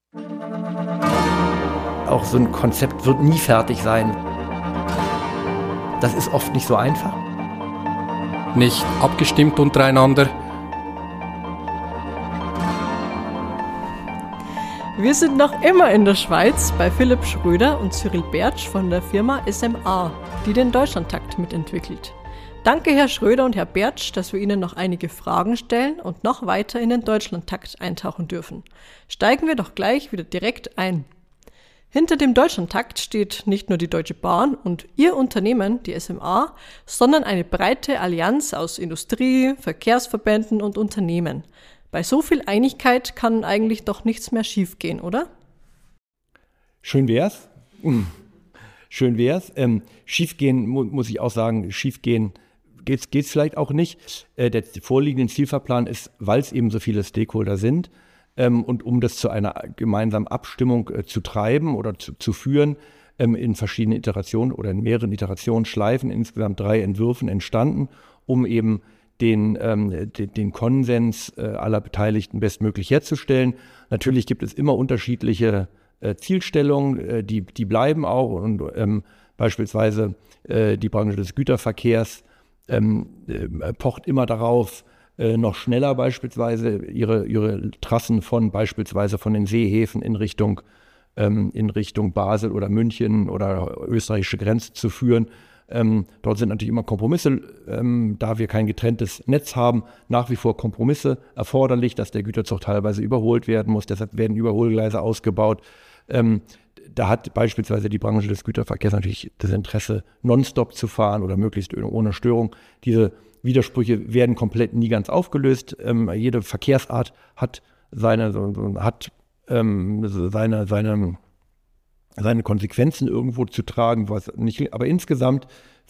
Auch so ein Konzept wird nie fertig sein. Das ist oft nicht so einfach. Nicht abgestimmt untereinander. Wir sind noch immer in der Schweiz bei Philipp Schröder und Cyril Bertsch von der Firma SMA, die den Deutschlandtakt mitentwickelt. Danke, Herr Schröder und Herr Bertsch, dass wir Ihnen noch einige Fragen stellen und noch weiter in den Deutschlandtakt eintauchen dürfen. Steigen wir doch gleich wieder direkt ein. Hinter dem Deutschlandtakt steht nicht nur die Deutsche Bahn und Ihr Unternehmen, die SMA, sondern eine breite Allianz aus Industrie, Verkehrsverbänden und Unternehmen. Bei so viel Einigkeit kann eigentlich doch nichts mehr schiefgehen, oder? Schön wär's. Schön wär's. Schiefgehen, muss ich auch sagen, schiefgehen geht's vielleicht auch nicht. Der vorliegende Zielfahrplan ist, weil es eben so viele Stakeholder sind und um das zu einer gemeinsamen Abstimmung zu treiben oder zu führen, in verschiedenen Iterationen oder in mehreren Iterationsschleifen, insgesamt 3 Entwürfen entstanden, um eben den Konsens aller Beteiligten bestmöglich herzustellen. Natürlich gibt es immer unterschiedliche Zielstellungen, die bleiben auch und beispielsweise die Branche des Güterverkehrs pocht immer darauf, noch schneller beispielsweise ihre Trassen beispielsweise von den Seehäfen in Richtung Basel oder München oder österreichische Grenze zu führen. Dort sind natürlich immer Kompromisse, da wir kein getrenntes Netz haben, nach wie vor Kompromisse erforderlich, dass der Güterzug teilweise überholt werden muss, deshalb werden Überholgleise ausgebaut. Da hat beispielsweise die Branche des Güterverkehrs natürlich das Interesse, nonstop zu fahren oder möglichst ohne Störung. Diese Widersprüche werden komplett nie ganz aufgelöst. Jede Verkehrsart hat seine Konsequenzen irgendwo zu tragen, was nicht, aber insgesamt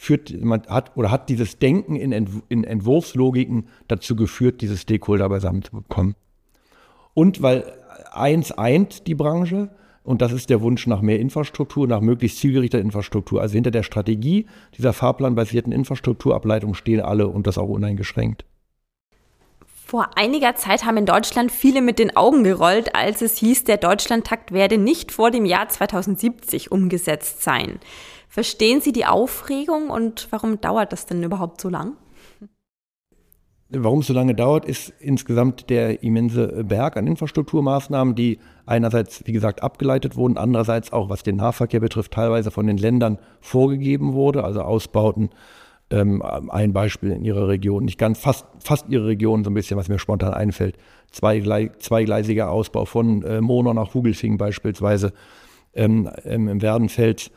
hat dieses Denken in Entwurfslogiken dazu geführt, diese Stakeholder beisammen zu bekommen. Und weil eins eint die Branche, und das ist der Wunsch nach mehr Infrastruktur, nach möglichst zielgerichteter Infrastruktur. Also hinter der Strategie dieser fahrplanbasierten Infrastrukturableitung stehen alle und das auch uneingeschränkt. Vor einiger Zeit haben in Deutschland viele mit den Augen gerollt, als es hieß, der Deutschlandtakt werde nicht vor dem Jahr 2070 umgesetzt sein. Verstehen Sie die Aufregung und warum dauert das denn überhaupt so lang? Warum es so lange dauert, ist insgesamt der immense Berg an Infrastrukturmaßnahmen, die einerseits, wie gesagt, abgeleitet wurden, andererseits auch, was den Nahverkehr betrifft, teilweise von den Ländern vorgegeben wurde, also Ausbauten. Ein Beispiel in Ihrer Region, nicht ganz, fast Ihre Region, so ein bisschen, was mir spontan einfällt. Zweigleisiger Ausbau von Monau nach Hugelfingen beispielsweise im Werdenfeld.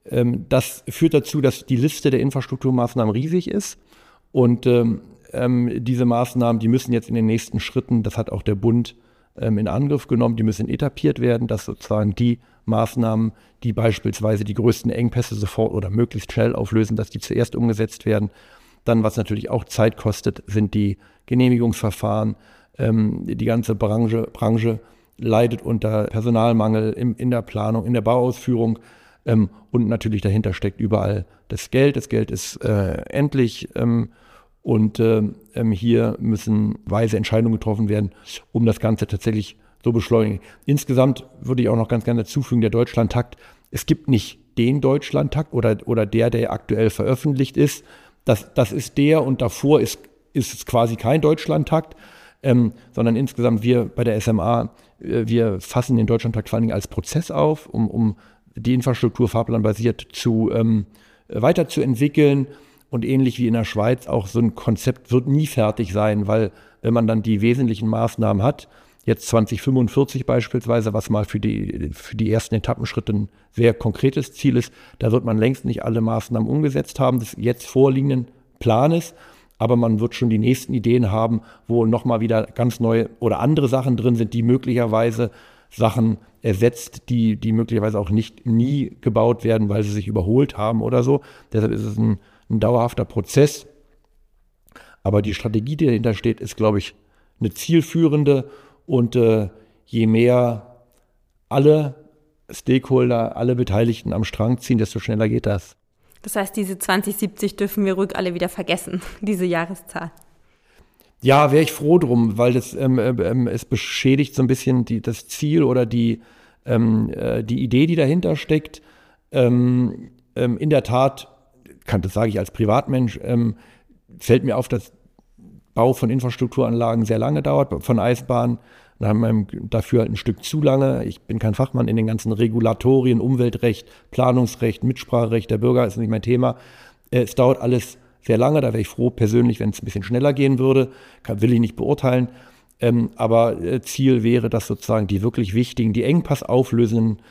Das führt dazu, dass die Liste der Infrastrukturmaßnahmen riesig ist und diese Maßnahmen, die müssen jetzt in den nächsten Schritten, das hat auch der Bund in Angriff genommen, die müssen etapiert werden, dass sozusagen die Maßnahmen, die beispielsweise die größten Engpässe sofort oder möglichst schnell auflösen, dass die zuerst umgesetzt werden. Dann, was natürlich auch Zeit kostet, sind die Genehmigungsverfahren. Die ganze Branche leidet unter Personalmangel in der Planung, in der Bauausführung. Und natürlich dahinter steckt überall das Geld. Das Geld ist endlich. Und hier müssen weise Entscheidungen getroffen werden, um das Ganze tatsächlich so beschleunigen. Insgesamt würde ich auch noch ganz gerne dazufügen, der Deutschlandtakt, es gibt nicht den Deutschlandtakt oder der aktuell veröffentlicht ist. Das ist der und davor ist es quasi kein Deutschlandtakt, sondern insgesamt wir bei der SMA, wir fassen den Deutschlandtakt vor allen Dingen als Prozess auf, um die Infrastruktur fahrplanbasiert weiterzuentwickeln. Und ähnlich wie in der Schweiz, auch so ein Konzept wird nie fertig sein, weil wenn man dann die wesentlichen Maßnahmen hat, jetzt 2045 beispielsweise, was mal für die ersten Etappenschritte ein sehr konkretes Ziel ist, da wird man längst nicht alle Maßnahmen umgesetzt haben des jetzt vorliegenden Planes, aber man wird schon die nächsten Ideen haben, wo nochmal wieder ganz neue oder andere Sachen drin sind, die möglicherweise Sachen ersetzt, die möglicherweise auch nie gebaut werden, weil sie sich überholt haben oder so. Deshalb ist es ein dauerhafter Prozess. Aber die Strategie, die dahinter steht, ist, glaube ich, eine zielführende. Und je mehr alle Stakeholder, alle Beteiligten am Strang ziehen, desto schneller geht das. Das heißt, diese 2070 dürfen wir ruhig alle wieder vergessen, diese Jahreszahl. Ja, wäre ich froh drum, weil das es beschädigt so ein bisschen das Ziel oder die Idee, die dahinter steckt. In der Tat, das sage ich als Privatmensch, fällt mir auf, dass Bau von Infrastrukturanlagen sehr lange dauert, von Eisenbahnen dafür halt ein Stück zu lange. Ich bin kein Fachmann in den ganzen Regulatorien, Umweltrecht, Planungsrecht, Mitspracherecht, der Bürger ist nicht mein Thema. Es dauert alles sehr lange, da wäre ich froh persönlich, wenn es ein bisschen schneller gehen würde, will ich nicht beurteilen. Aber Ziel wäre, dass sozusagen die wirklich wichtigen, die engpassauflösenden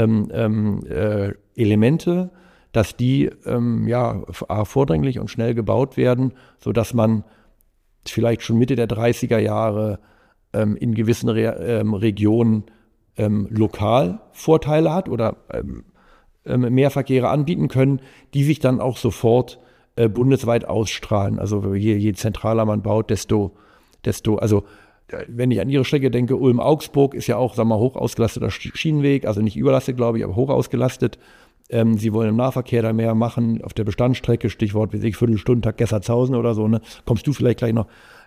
Elemente, dass die vordringlich und schnell gebaut werden, sodass man vielleicht schon Mitte der 30er Jahre in gewissen Regionen lokal Vorteile hat oder mehr Verkehre anbieten können, die sich dann auch sofort bundesweit ausstrahlen. Also je zentraler man baut, desto, also wenn ich an Ihre Strecke denke, Ulm-Augsburg ist ja auch, sagen wir mal, hoch ausgelasteter Schienenweg, also nicht überlastet, glaube ich, aber hoch ausgelastet. Sie wollen im Nahverkehr da mehr machen, auf der Bestandsstrecke, Stichwort, wie ich, Viertelstundentakt Gessertshausen oder so, ne? Kommst du vielleicht gleich noch.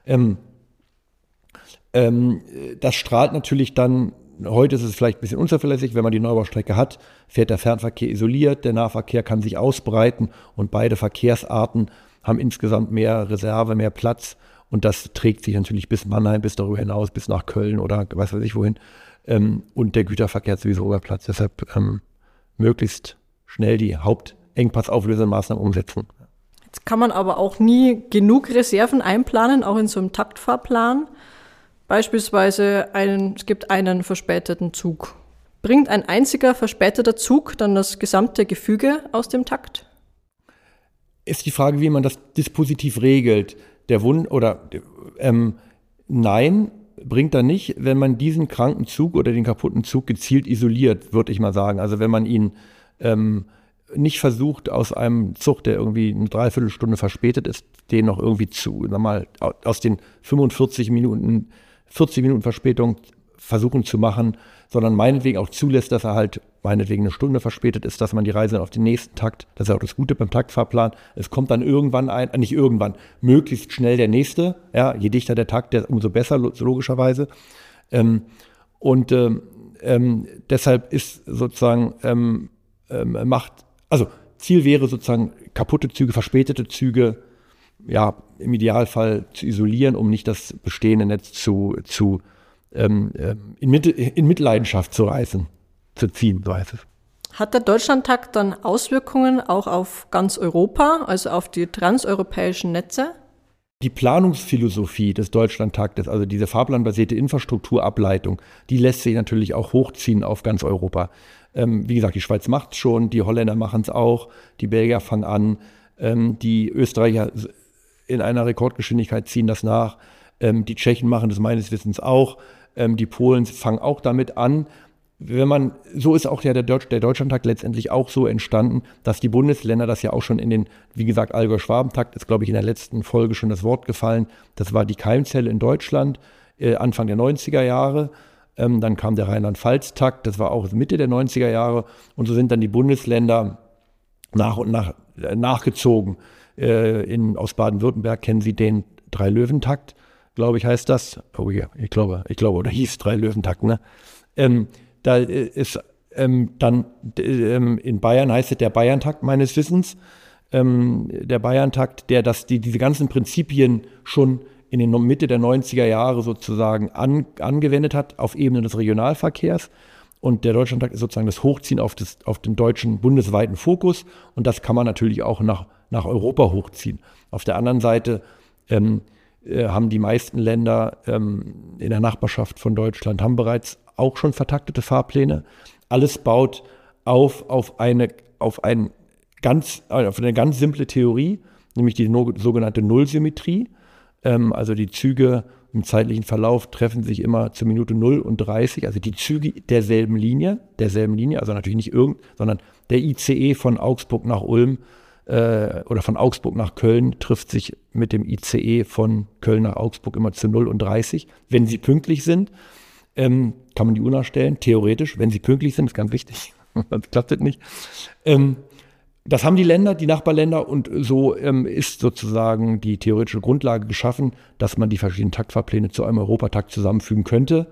Das strahlt natürlich dann, heute ist es vielleicht ein bisschen unzuverlässig, wenn man die Neubaustrecke hat, fährt der Fernverkehr isoliert, der Nahverkehr kann sich ausbreiten und beide Verkehrsarten haben insgesamt mehr Reserve, mehr Platz und das trägt sich natürlich bis Mannheim, bis darüber hinaus, bis nach Köln oder weiß ich wohin und der Güterverkehr hat sowieso über Platz, deshalb möglichst schnell die hauptengpassauflösenden Maßnahmen umsetzen. Jetzt kann man aber auch nie genug Reserven einplanen, auch in so einem Taktfahrplan. Beispielsweise es gibt einen verspäteten Zug. Bringt ein einziger verspäteter Zug dann das gesamte Gefüge aus dem Takt? Ist die Frage, wie man das dispositiv regelt. Nein, bringt er nicht, wenn man diesen kranken Zug oder den kaputten Zug gezielt isoliert, würde ich mal sagen. Also wenn man ihn nicht versucht, aus einem Zug, der irgendwie eine Dreiviertelstunde verspätet ist, den noch irgendwie aus den 40 Minuten Verspätung versuchen zu machen, sondern meinetwegen auch zulässt, dass er halt meinetwegen eine Stunde verspätet ist, dass man die Reise dann auf den nächsten Takt, das ist auch das Gute beim Taktfahrplan, es kommt dann möglichst schnell der nächste, ja, je dichter der Takt, umso besser, logischerweise. Deshalb ist sozusagen, Ziel wäre sozusagen kaputte Züge, verspätete Züge, ja, im Idealfall zu isolieren, um nicht das bestehende Netz in Mitleidenschaft zu ziehen, so heißt es. Hat der Deutschlandtakt dann Auswirkungen auch auf ganz Europa, also auf die transeuropäischen Netze? Die Planungsphilosophie des Deutschlandtaktes, also diese fahrplanbasierte Infrastrukturableitung, die lässt sich natürlich auch hochziehen auf ganz Europa. Wie gesagt, die Schweiz macht es schon, die Holländer machen es auch, die Belgier fangen an, die Österreicher in einer Rekordgeschwindigkeit ziehen das nach, die Tschechen machen das meines Wissens auch, die Polen fangen auch damit an. So ist auch der Deutschlandtakt letztendlich auch so entstanden, dass die Bundesländer das ja auch schon wie gesagt, Allgäu-Schwaben-Takt ist, glaube ich, in der letzten Folge schon das Wort gefallen. Das war die Keimzelle in Deutschland, Anfang der 90er Jahre. Dann kam der Rheinland-Pfalz-Takt, das war auch Mitte der 90er Jahre. Und so sind dann die Bundesländer nach und nach nachgezogen. Aus Baden-Württemberg kennen Sie den Drei-Löwen-Takt, glaube ich, heißt das. Oh ja, ich glaube, oder hieß Drei-Löwen-Takt, ne? Da ist dann in Bayern heißt es der Bayern-Takt meines Wissens. Der Bayern-Takt, der diese ganzen Prinzipien schon in den Mitte der 90er Jahre sozusagen angewendet hat auf Ebene des Regionalverkehrs. Und der Deutschlandtakt ist sozusagen das Hochziehen auf den deutschen bundesweiten Fokus. Und das kann man natürlich auch nach Europa hochziehen. Auf der anderen Seite haben die meisten Länder in der Nachbarschaft von Deutschland haben bereits auch schon vertaktete Fahrpläne. Alles baut auf eine ganz simple Theorie, nämlich die sogenannte Nullsymmetrie. Also die Züge im zeitlichen Verlauf treffen sich immer zur Minute 0 und 30, also die Züge derselben Linie, also natürlich nicht sondern der ICE von Augsburg nach Ulm oder von Augsburg nach Köln trifft sich mit dem ICE von Köln nach Augsburg immer zu 0 und 30. Wenn sie pünktlich sind, kann man die Uhr nachstellen, theoretisch, wenn sie pünktlich sind, ist ganz wichtig, sonst klappt das nicht. Das haben die Länder, die Nachbarländer, und so ist sozusagen die theoretische Grundlage geschaffen, dass man die verschiedenen Taktfahrpläne zu einem Europatakt zusammenfügen könnte.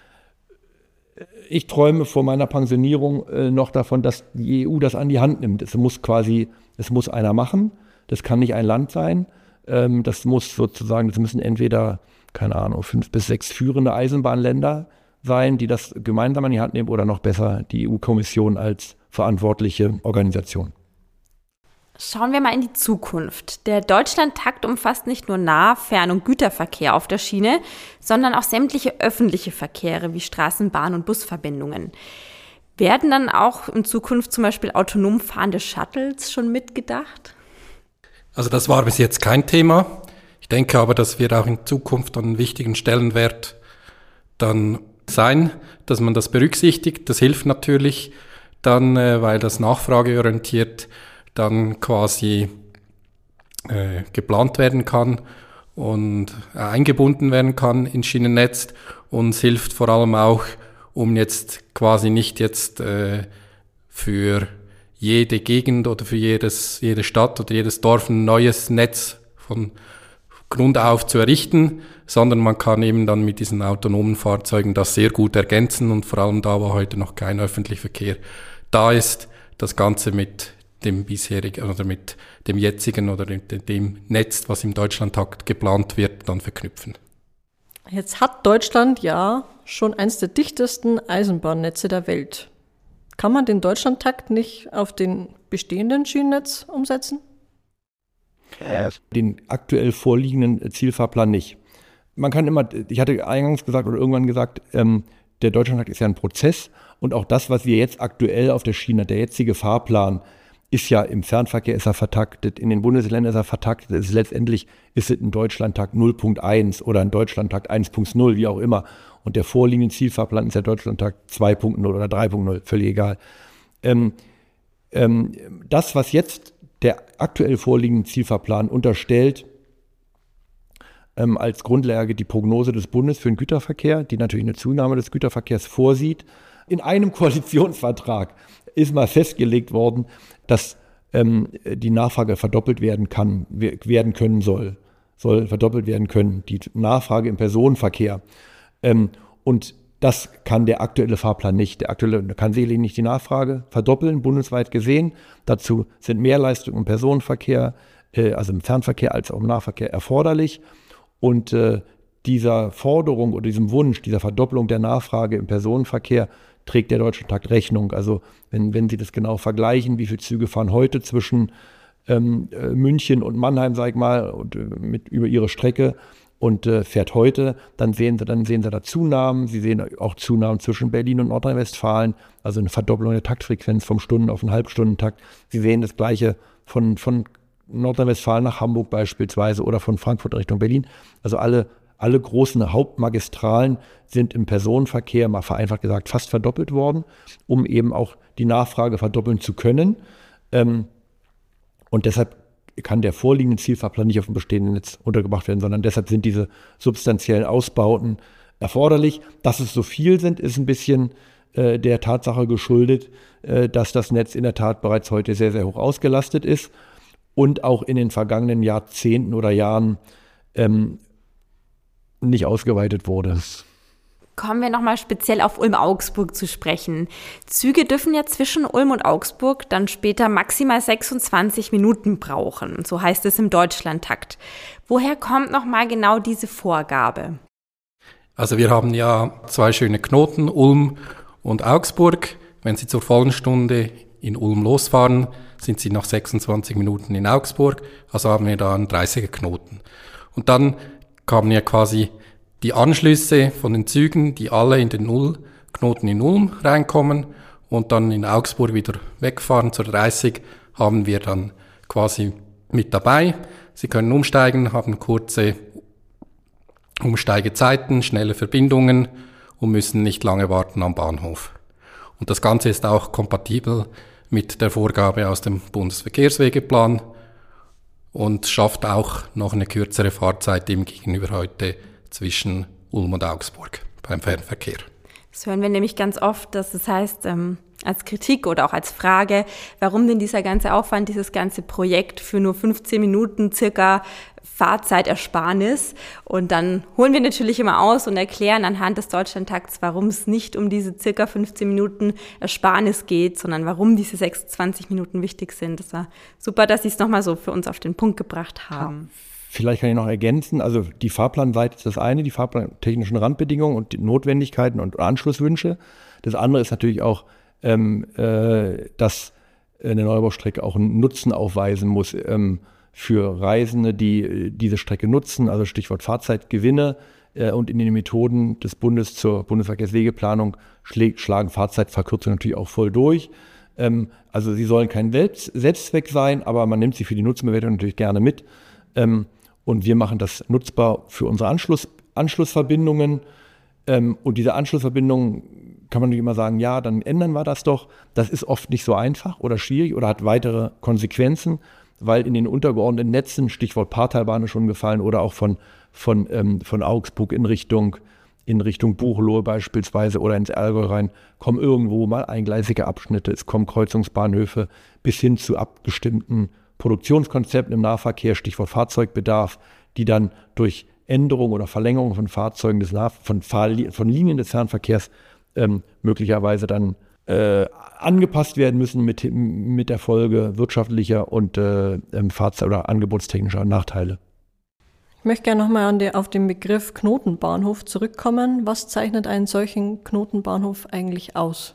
Ich träume vor meiner Pensionierung noch davon, dass die EU das an die Hand nimmt. Es muss einer machen, das kann nicht ein Land sein. Das müssen entweder, keine Ahnung, 5 bis 6 führende Eisenbahnländer sein, die das gemeinsam an die Hand nehmen, oder noch besser die EU-Kommission als verantwortliche Organisation. Schauen wir mal in die Zukunft. Der Deutschlandtakt umfasst nicht nur Nah-, Fern- und Güterverkehr auf der Schiene, sondern auch sämtliche öffentliche Verkehre wie Straßen-, Bahn- und Busverbindungen. Werden dann auch in Zukunft zum Beispiel autonom fahrende Shuttles schon mitgedacht? Also das war bis jetzt kein Thema. Ich denke aber, das wird auch in Zukunft einen wichtigen Stellenwert dann sein, dass man das berücksichtigt. Das hilft natürlich dann, weil das nachfrageorientiert dann quasi geplant werden kann und eingebunden werden kann ins Schienennetz. Und es hilft vor allem auch, um jetzt quasi nicht jetzt für jede Gegend oder für jede Stadt oder jedes Dorf ein neues Netz von Grund auf zu errichten, sondern man kann eben dann mit diesen autonomen Fahrzeugen das sehr gut ergänzen und vor allem da, wo heute noch kein öffentlicher Verkehr da ist, das Ganze mit dem bisherigen oder mit dem jetzigen oder dem Netz, was im Deutschlandtakt geplant wird, dann verknüpfen. Jetzt hat Deutschland ja schon eines der dichtesten Eisenbahnnetze der Welt. Kann man den Deutschlandtakt nicht auf den bestehenden Schienennetz umsetzen? Den aktuell vorliegenden Zielfahrplan nicht. Man kann immer, ich hatte eingangs gesagt oder irgendwann gesagt, der Deutschlandtakt ist ja ein Prozess und auch das, was wir jetzt aktuell auf der Schiene, der jetzige Fahrplan, ist ja im Fernverkehr ist er vertaktet, in den Bundesländern ist er vertaktet, letztendlich ist es ein Deutschlandtakt 0.1 oder ein Deutschlandtakt 1.0, wie auch immer. Und der vorliegende Zielfahrplan ist der Deutschlandtakt 2.0 oder 3.0, völlig egal. Das, was jetzt der aktuell vorliegende Zielfahrplan unterstellt, als Grundlage die Prognose des Bundes für den Güterverkehr, die natürlich eine Zunahme des Güterverkehrs vorsieht. In einem Koalitionsvertrag ist mal festgelegt worden, dass die Nachfrage verdoppelt werden können soll verdoppelt werden können, die Nachfrage im Personenverkehr. Und das kann der aktuelle Fahrplan nicht. Der aktuelle kann sicherlich nicht die Nachfrage verdoppeln, bundesweit gesehen. Dazu sind Mehrleistungen im Personenverkehr, also im Fernverkehr als auch im Nahverkehr erforderlich. Und dieser Forderung oder diesem Wunsch, dieser Verdoppelung der Nachfrage im Personenverkehr trägt der Deutschlandtakt Rechnung. Also wenn Sie das genau vergleichen, wie viele Züge fahren heute zwischen München und Mannheim, sag ich mal, und, über ihre Strecke und fährt heute, dann sehen Sie da Zunahmen. Sie sehen auch Zunahmen zwischen Berlin und Nordrhein-Westfalen, also eine Verdoppelung der Taktfrequenz vom Stunden- auf einen Halbstundentakt. Sie sehen das Gleiche von Nordrhein-Westfalen nach Hamburg beispielsweise oder von Frankfurt Richtung Berlin. Also alle großen Hauptmagistralen sind im Personenverkehr, mal vereinfacht gesagt, fast verdoppelt worden, um eben auch die Nachfrage verdoppeln zu können. Und deshalb kann der vorliegende Zielfahrplan nicht auf dem bestehenden Netz untergebracht werden, sondern deshalb sind diese substanziellen Ausbauten erforderlich. Dass es so viel sind, ist ein bisschen der Tatsache geschuldet, dass das Netz in der Tat bereits heute sehr, sehr hoch ausgelastet ist und auch in den vergangenen Jahrzehnten oder Jahren nicht ausgeweitet wurde. Kommen wir nochmal speziell auf Ulm-Augsburg zu sprechen. Züge dürfen ja zwischen Ulm und Augsburg dann später maximal 26 Minuten brauchen. So heißt es im Deutschlandtakt. Woher kommt nochmal genau diese Vorgabe? Also wir haben ja 2 schöne Knoten, Ulm und Augsburg. Wenn Sie zur vollen Stunde in Ulm losfahren, sind Sie nach 26 Minuten in Augsburg. Also haben wir da einen 30er-Knoten. Und dann kamen ja quasi die Anschlüsse von den Zügen, die alle in den Knoten in Ulm reinkommen und dann in Augsburg wieder wegfahren zur 30, haben wir dann quasi mit dabei. Sie können umsteigen, haben kurze Umsteigezeiten, schnelle Verbindungen und müssen nicht lange warten am Bahnhof. Und das Ganze ist auch kompatibel mit der Vorgabe aus dem Bundesverkehrswegeplan und schafft auch noch eine kürzere Fahrzeit im gegenüber heute zwischen Ulm und Augsburg beim Fernverkehr. Das hören wir nämlich ganz oft, dass es heißt, als Kritik oder auch als Frage, warum denn dieser ganze Aufwand, dieses ganze Projekt für nur 15 Minuten circa Fahrzeitersparnis. Und dann holen wir natürlich immer aus und erklären anhand des Deutschlandtakts, warum es nicht um diese circa 15 Minuten Ersparnis geht, sondern warum diese 26 Minuten wichtig sind. Das war super, dass Sie es nochmal so für uns auf den Punkt gebracht haben. Vielleicht kann ich noch ergänzen, also die Fahrplanseite ist das eine, die fahrplantechnischen Randbedingungen und die Notwendigkeiten und Anschlusswünsche. Das andere ist natürlich auch, dass eine Neubaustrecke auch einen Nutzen aufweisen muss für Reisende, die diese Strecke nutzen, also Stichwort Fahrzeitgewinne. Und in den Methoden des Bundes zur Bundesverkehrswegeplanung schlagen Fahrzeitverkürzungen natürlich auch voll durch. Also sie sollen kein Selbstzweck sein, aber man nimmt sie für die Nutzenbewertung natürlich gerne mit. Und wir machen das nutzbar für unsere Anschlussverbindungen. Und diese Anschlussverbindungen kann man nicht immer sagen, ja, dann ändern wir das doch. Das ist oft nicht so einfach oder schwierig oder hat weitere Konsequenzen, weil in den untergeordneten Netzen, Stichwort Paartalbahn ist schon gefallen, oder auch von Augsburg in Richtung Buchloe beispielsweise oder ins Allgäu rein, kommen irgendwo mal eingleisige Abschnitte, es kommen Kreuzungsbahnhöfe bis hin zu abgestimmten Produktionskonzepten im Nahverkehr, Stichwort Fahrzeugbedarf, die dann durch Änderung oder Verlängerung von Fahrzeugen von Linien des Fernverkehrs möglicherweise dann angepasst werden müssen mit der Folge wirtschaftlicher und Fahrzeug- oder angebotstechnischer Nachteile. Ich möchte gerne nochmal auf den Begriff Knotenbahnhof zurückkommen. Was zeichnet einen solchen Knotenbahnhof eigentlich aus?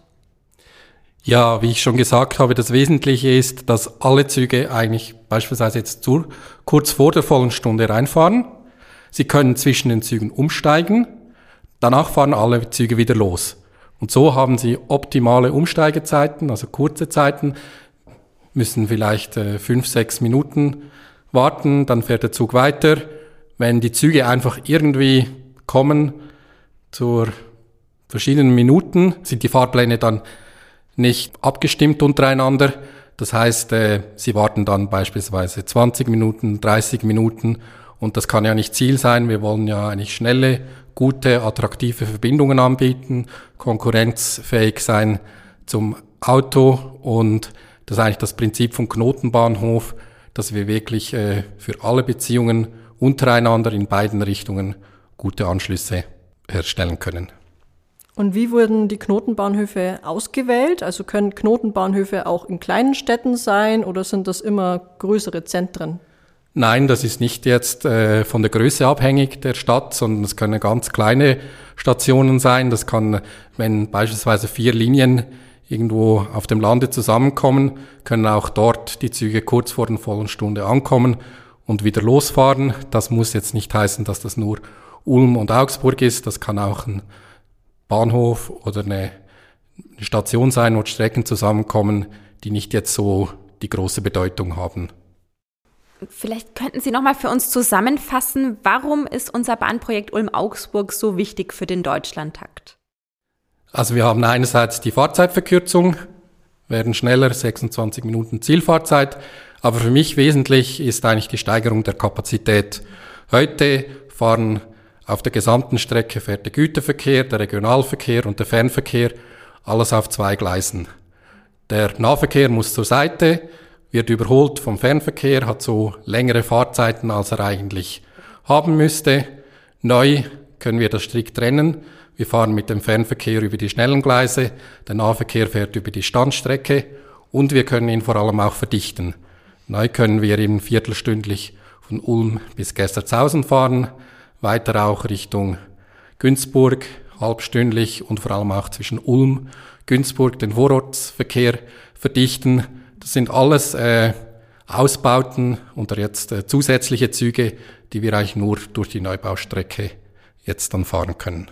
Ja, wie ich schon gesagt habe, das Wesentliche ist, dass alle Züge eigentlich beispielsweise jetzt kurz vor der vollen Stunde reinfahren. Sie können zwischen den Zügen umsteigen, danach fahren alle Züge wieder los. Und so haben Sie optimale Umsteigezeiten, also kurze Zeiten, müssen vielleicht 5-6 Minuten warten, dann fährt der Zug weiter. Wenn die Züge einfach irgendwie kommen zu verschiedenen Minuten, sind die Fahrpläne dann nicht abgestimmt untereinander. Das heißt, Sie warten dann beispielsweise 20 Minuten, 30 Minuten. Und das kann ja nicht Ziel sein. Wir wollen ja eigentlich schnelle, gute, attraktive Verbindungen anbieten, konkurrenzfähig sein zum Auto. Und das ist eigentlich das Prinzip vom Knotenbahnhof, dass wir wirklich für alle Beziehungen untereinander in beiden Richtungen gute Anschlüsse herstellen können. Und wie wurden die Knotenbahnhöfe ausgewählt? Also können Knotenbahnhöfe auch in kleinen Städten sein oder sind das immer größere Zentren? Nein, das ist nicht jetzt von der Größe abhängig der Stadt, sondern es können ganz kleine Stationen sein. Das kann, wenn beispielsweise 4 Linien irgendwo auf dem Lande zusammenkommen, können auch dort die Züge kurz vor der vollen Stunde ankommen und wieder losfahren. Das muss jetzt nicht heißen, dass das nur Ulm und Augsburg ist. Das kann auch ein Bahnhof oder eine Station sein, wo Strecken zusammenkommen, die nicht jetzt so die große Bedeutung haben. Vielleicht könnten Sie nochmal für uns zusammenfassen, warum ist unser Bahnprojekt Ulm-Augsburg so wichtig für den Deutschlandtakt? Also wir haben einerseits die Fahrzeitverkürzung, werden schneller, 26 Minuten Zielfahrzeit, aber für mich wesentlich ist eigentlich die Steigerung der Kapazität. Heute fahren auf der gesamten Strecke fährt der Güterverkehr, der Regionalverkehr und der Fernverkehr, alles auf 2 Gleisen. Der Nahverkehr muss zur Seite, wird überholt vom Fernverkehr, hat so längere Fahrzeiten, als er eigentlich haben müsste. Neu können wir das strikt trennen. Wir fahren mit dem Fernverkehr über die schnellen Gleise, der Nahverkehr fährt über die Standstrecke und wir können ihn vor allem auch verdichten. Neu können wir ihn viertelstündlich von Ulm bis Gerstertshausen fahren, weiter auch Richtung Günzburg, halbstündlich und vor allem auch zwischen Ulm, Günzburg den Vorortsverkehr verdichten. Das sind alles Ausbauten oder jetzt zusätzliche Züge, die wir eigentlich nur durch die Neubaustrecke jetzt dann fahren können.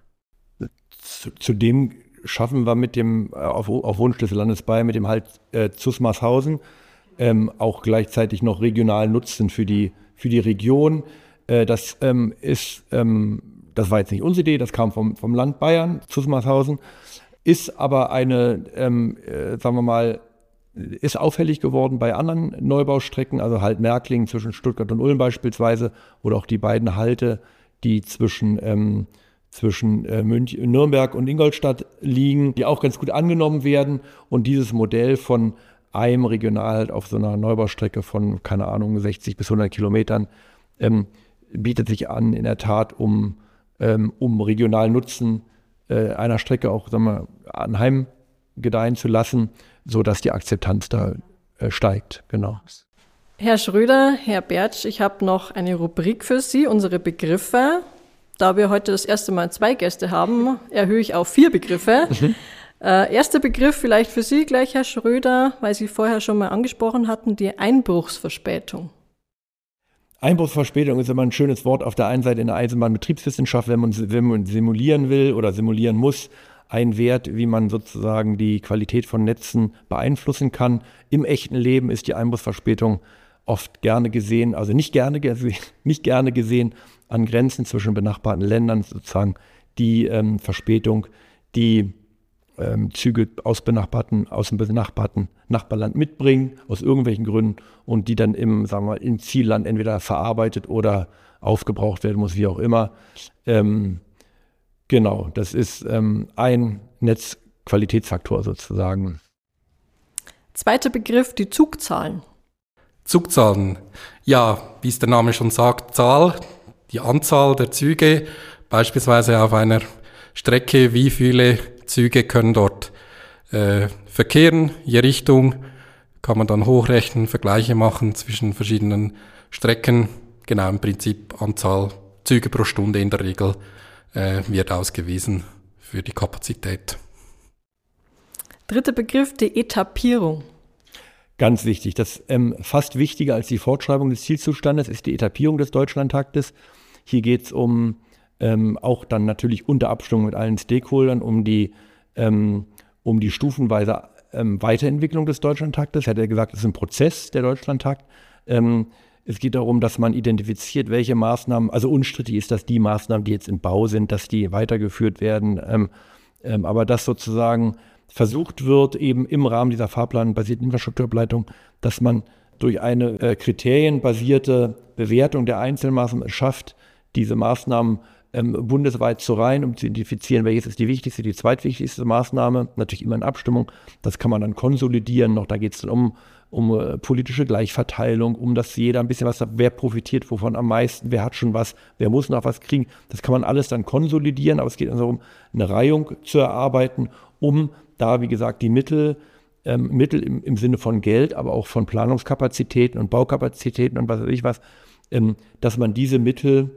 Zudem schaffen wir mit dem, auf Wunsch des Landes Bayern, mit dem Halt Zusmarshausen auch gleichzeitig noch regionalen Nutzen für die Region. Das war jetzt nicht unsere Idee, das kam vom Land Bayern, Zusmarshausen, ist aber ist auffällig geworden bei anderen Neubaustrecken, also halt Märklingen zwischen Stuttgart und Ulm beispielsweise, oder auch die beiden Halte, die zwischen zwischen Nürnberg und Ingolstadt liegen, die auch ganz gut angenommen werden. Und dieses Modell von einem Regional halt auf so einer Neubaustrecke von, keine Ahnung, 60 bis 100 Kilometern bietet sich an, in der Tat, um regionalen Nutzen einer Strecke auch, sagen wir, anheimgedeihen zu lassen, sodass die Akzeptanz da steigt. Genau. Herr Schröder, Herr Bertsch, ich habe noch eine Rubrik für Sie, unsere Begriffe. Da wir heute das erste Mal 2 Gäste haben, erhöhe ich auf 4 Begriffe. Erster Begriff vielleicht für Sie gleich, Herr Schröder, weil Sie vorher schon mal angesprochen hatten, die Einbruchsverspätung. Einbruchsverspätung ist immer ein schönes Wort auf der einen Seite in der Eisenbahnbetriebswissenschaft, wenn man simulieren will oder simulieren muss, ein Wert, wie man sozusagen die Qualität von Netzen beeinflussen kann. Im echten Leben ist die Einbruchsverspätung oft gerne gesehen, also nicht gerne gesehen an Grenzen zwischen benachbarten Ländern, sozusagen die Verspätung, die Züge aus dem benachbarten Nachbarland mitbringen, aus irgendwelchen Gründen, und die dann im Zielland entweder verarbeitet oder aufgebraucht werden muss, wie auch immer. Genau, das ist ein Netzqualitätsfaktor sozusagen. Zweiter Begriff, die Zugzahlen. Zugzahlen, ja, wie es der Name schon sagt, Zahl, die Anzahl der Züge, beispielsweise auf einer Strecke, wie viele Züge können dort verkehren, je Richtung, kann man dann hochrechnen, Vergleiche machen zwischen verschiedenen Strecken. Genau, im Prinzip Anzahl Züge pro Stunde in der Regel wird ausgewiesen für die Kapazität. Dritter Begriff, die Etappierung. Ganz wichtig, das fast wichtiger als die Fortschreibung des Zielzustandes ist die Etappierung des Deutschlandtaktes. Hier geht es um auch dann natürlich unter Abstimmung mit allen Stakeholdern um die stufenweise Weiterentwicklung des Deutschlandtaktes. Hat er gesagt, es ist ein Prozess, der Deutschlandtakt. Es geht darum, dass man identifiziert, welche Maßnahmen, also unstrittig ist, dass die Maßnahmen, die jetzt im Bau sind, dass die weitergeführt werden, aber dass sozusagen versucht wird, eben im Rahmen dieser fahrplanbasierten Infrastrukturableitung, dass man durch eine kriterienbasierte Bewertung der Einzelmaßnahmen es schafft, diese Maßnahmen bundesweit zu reihen, um zu identifizieren, welches ist die wichtigste, die zweitwichtigste Maßnahme, natürlich immer in Abstimmung. Das kann man dann konsolidieren noch, da geht es dann um politische Gleichverteilung, um dass jeder ein bisschen was hat, wer profitiert wovon am meisten, wer hat schon was, wer muss noch was kriegen. Das kann man alles dann konsolidieren, aber es geht also um eine Reihung zu erarbeiten, um da, wie gesagt, die Mittel im Sinne von Geld, aber auch von Planungskapazitäten und Baukapazitäten und was weiß ich was, dass man diese Mittel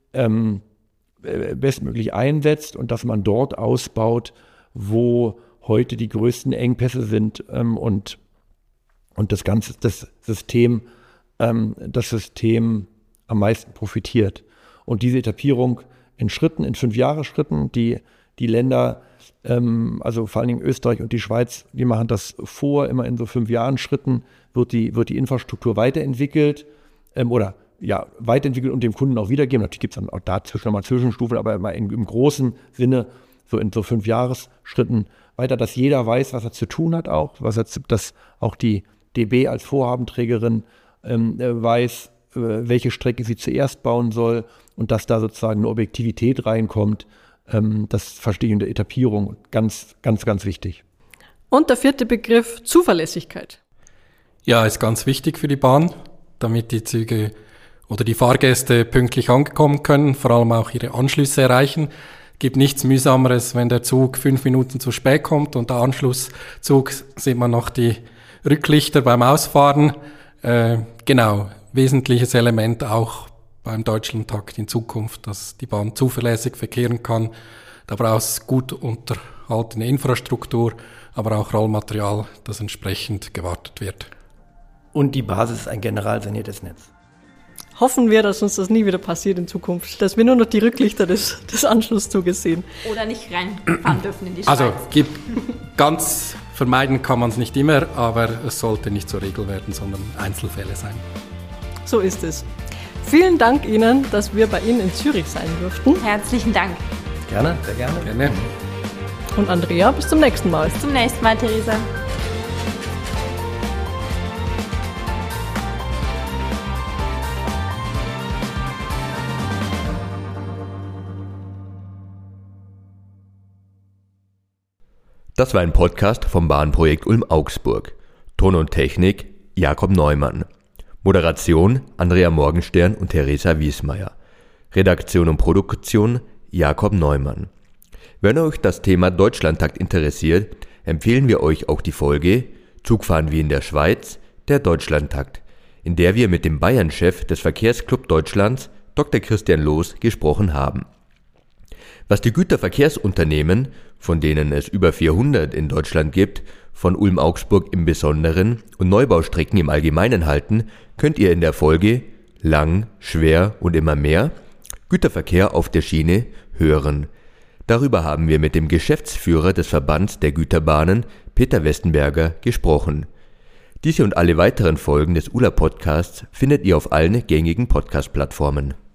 bestmöglich einsetzt und dass man dort ausbaut, wo heute die größten Engpässe sind und das System am meisten profitiert. Und diese Etappierung in 5-Jahres-Schritten, die Länder, also vor allen Dingen Österreich und die Schweiz, die machen das immer in so 5-Jahren-Schritten wird die Infrastruktur weiterentwickelt weiterentwickelt und dem Kunden auch wiedergeben. Natürlich gibt es dann auch dazwischen nochmal Zwischenstufen, aber immer im großen Sinne so in so 5-Jahres-Schritten weiter, dass jeder weiß, was er zu tun hat auch, dass auch die DB als Vorhabenträgerin weiß, welche Strecke sie zuerst bauen soll und dass da sozusagen eine Objektivität reinkommt. Das verstehe ich in der Etappierung ganz, ganz, ganz wichtig. Und der vierte Begriff, Zuverlässigkeit. Ja, ist ganz wichtig für die Bahn, damit die Züge oder die Fahrgäste pünktlich ankommen können, vor allem auch ihre Anschlüsse erreichen. Gibt nichts Mühsameres, wenn der Zug 5 Minuten zu spät kommt und der Anschlusszug sieht man noch die Rücklichter beim Ausfahren. Genau, wesentliches Element auch beim Deutschlandtakt in Zukunft, dass die Bahn zuverlässig verkehren kann. Da braucht es gut unterhaltene Infrastruktur, aber auch Rollmaterial, das entsprechend gewartet wird. Und die Basis ist ein generalsaniertes Netz. Hoffen wir, dass uns das nie wieder passiert in Zukunft, dass wir nur noch die Rücklichter des Anschlusszuges sehen. Oder nicht reinfahren dürfen in die Schweiz. Also ganz vermeiden kann man es nicht immer, aber es sollte nicht zur Regel werden, sondern Einzelfälle sein. So ist es. Vielen Dank Ihnen, dass wir bei Ihnen in Zürich sein durften. Herzlichen Dank. Gerne, sehr gerne. Gerne. Und Andrea, bis zum nächsten Mal. Bis zum nächsten Mal, Theresa. Das war ein Podcast vom Bahnprojekt Ulm-Augsburg. Ton und Technik Jakob Neumann. Moderation Andrea Morgenstern und Theresa Wiesmeier. Redaktion und Produktion Jakob Neumann. Wenn euch das Thema Deutschlandtakt interessiert, empfehlen wir euch auch die Folge Zugfahren wie in der Schweiz, der Deutschlandtakt, in der wir mit dem Bayern-Chef des Verkehrsclub Deutschlands, Dr. Christian Loos, gesprochen haben. Was die Güterverkehrsunternehmen, von denen es über 400 in Deutschland gibt, von Ulm-Augsburg im Besonderen und Neubaustrecken im Allgemeinen halten, könnt ihr in der Folge Lang, schwer und immer mehr Güterverkehr auf der Schiene hören. Darüber haben wir mit dem Geschäftsführer des Verbands der Güterbahnen, Peter Westenberger, gesprochen. Diese und alle weiteren Folgen des ULA-Podcasts findet ihr auf allen gängigen Podcast-Plattformen.